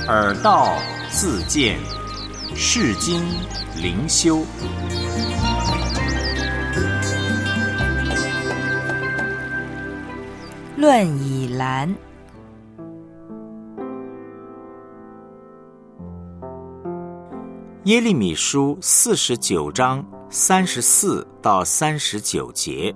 耳道自见，世经灵修。 论以兰。 耶利米书49章34到39节。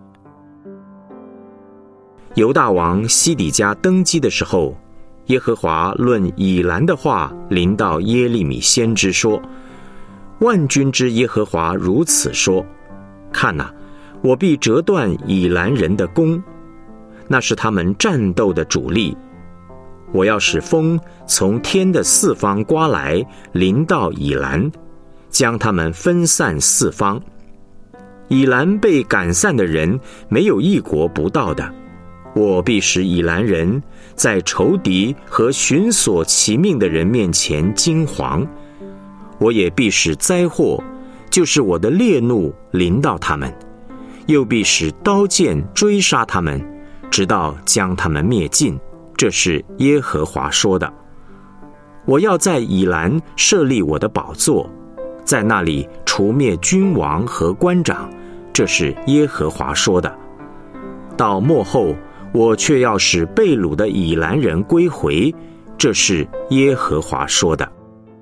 犹大王西底家登基的时候，耶和华论以兰的话临到耶利米先知说：万军之耶和华如此说，看哪，我必折断以兰人的弓，那是他们战斗的主力。我要使风从天的四方刮来，临到以兰，将他们分散四方。以兰被赶散的人，没有一国不到的。我必使以兰人在仇敌和寻索其命的人面前惊惶。我也必使灾祸，就是我的烈怒临到他们，又必使刀剑追杀他们，直到将他们灭尽。这是耶和华说的。我要在以兰设立我的宝座，在那里除灭君王和官长。这是耶和华说的。到末后，我却要使被掳的以兰人归回。这是耶和华说的。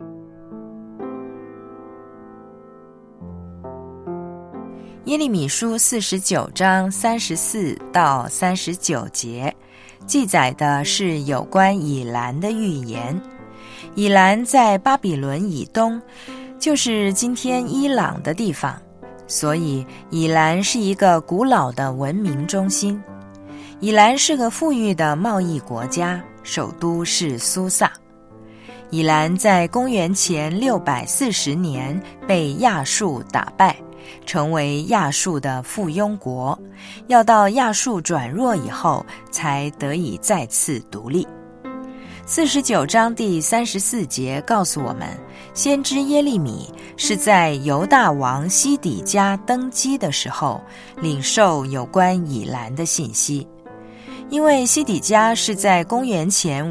耶利米书49章34到39节记载的是有关以兰的预言。以兰在巴比伦以东，就是今天伊朗的地方，所以以兰是一个古老的文明中心。以兰是个富裕的贸易国家，首都是苏萨。以兰在公元前640年被亚述打败，成为亚述的附庸国，要到亚述转弱以后，才得以再次独立。49章第34节告诉我们，先知耶利米是在犹大王西底家登基的时候，领受有关以兰的信息。因为西底家是在公元前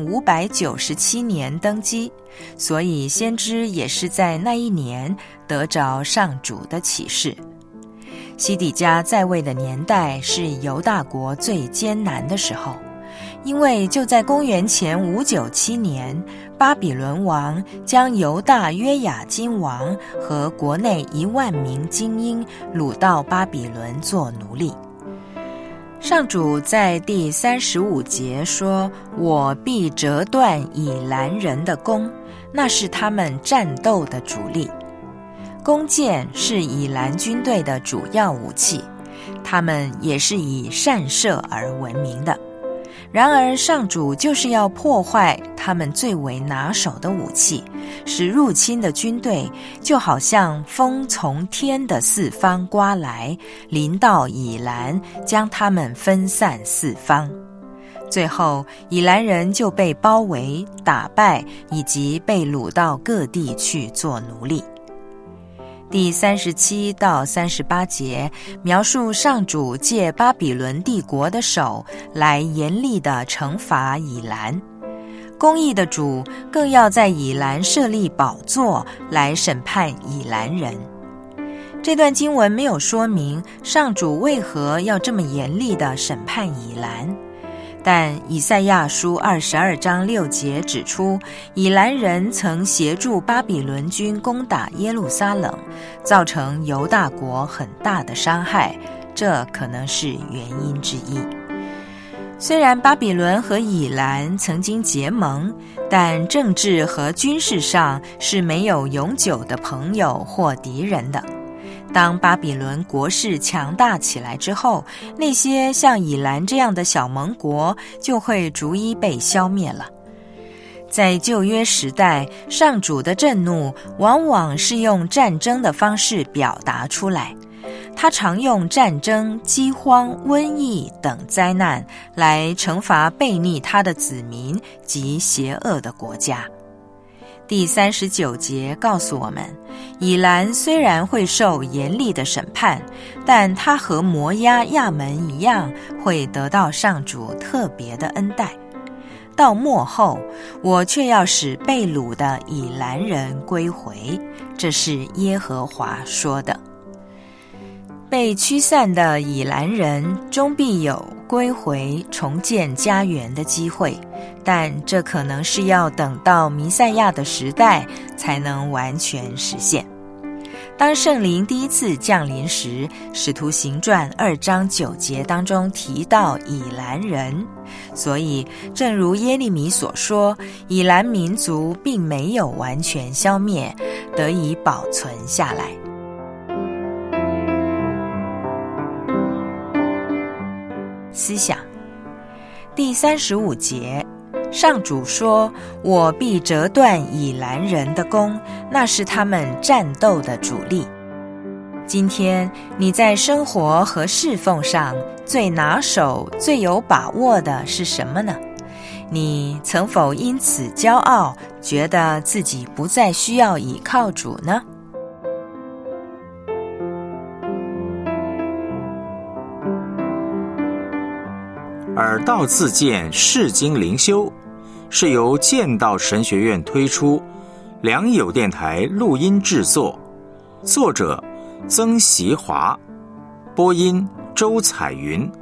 597年登基，所以先知也是在那一年得着上主的启示。西底家在位的年代是犹大国最艰难的时候，因为就在公元前597年，巴比伦王将犹大约雅斤王和国内10000名精英掳到巴比伦做奴隶。上主在第35节说：我必折断以兰人的弓，那是他们战斗的主力。弓箭是以兰军队的主要武器，他们也是以善射而闻名的。然而上主就是要破坏他们最为拿手的武器，使入侵的军队就好像风从天的四方刮来，临到以兰，将他们分散四方。最后以兰人就被包围、打败，以及被掳到各地去做奴隶。第37到38节描述上主借巴比伦帝国的手来严厉地惩罚以兰，公义的主更要在以兰设立宝座来审判以兰人。这段经文没有说明上主为何要这么严厉地审判以兰，但以赛亚书22章6节指出，以兰人曾协助巴比伦军攻打耶路撒冷，造成犹大国很大的伤害，这可能是原因之一。虽然巴比伦和以兰曾经结盟，但政治和军事上是没有永久的朋友或敌人的。当巴比伦国势强大起来之后，那些像以兰这样的小盟国就会逐一被消灭了。在旧约时代，上主的震怒往往是用战争的方式表达出来，他常用战争、饥荒、瘟疫等灾难来惩罚悖逆他的子民及邪恶的国家。第39节告诉我们，以兰虽然会受严厉的审判，但他和摩押、亚门一样，会得到上主特别的恩待。 到末后，我却要使被掳的以兰人归回。这是耶和华说的。被驱散的以兰人终必有归回重建家园的机会，但这可能是要等到弥赛亚的时代才能完全实现。当圣灵第一次降临时，使徒行传2章9节当中提到以兰人，所以正如耶利米所说，以兰民族并没有完全消灭，得以保存下来。思想第35节，上主说，我必折断以兰人的弓，那是他们战斗的主力。今天你在生活和侍奉上最拿手、最有把握的是什么呢？你曾否因此骄傲，觉得自己不再需要倚靠主呢？ 耳道自荐释经灵修是由剑道神学院推出，良友电台录音制作，作者曾习华，播音周彩云。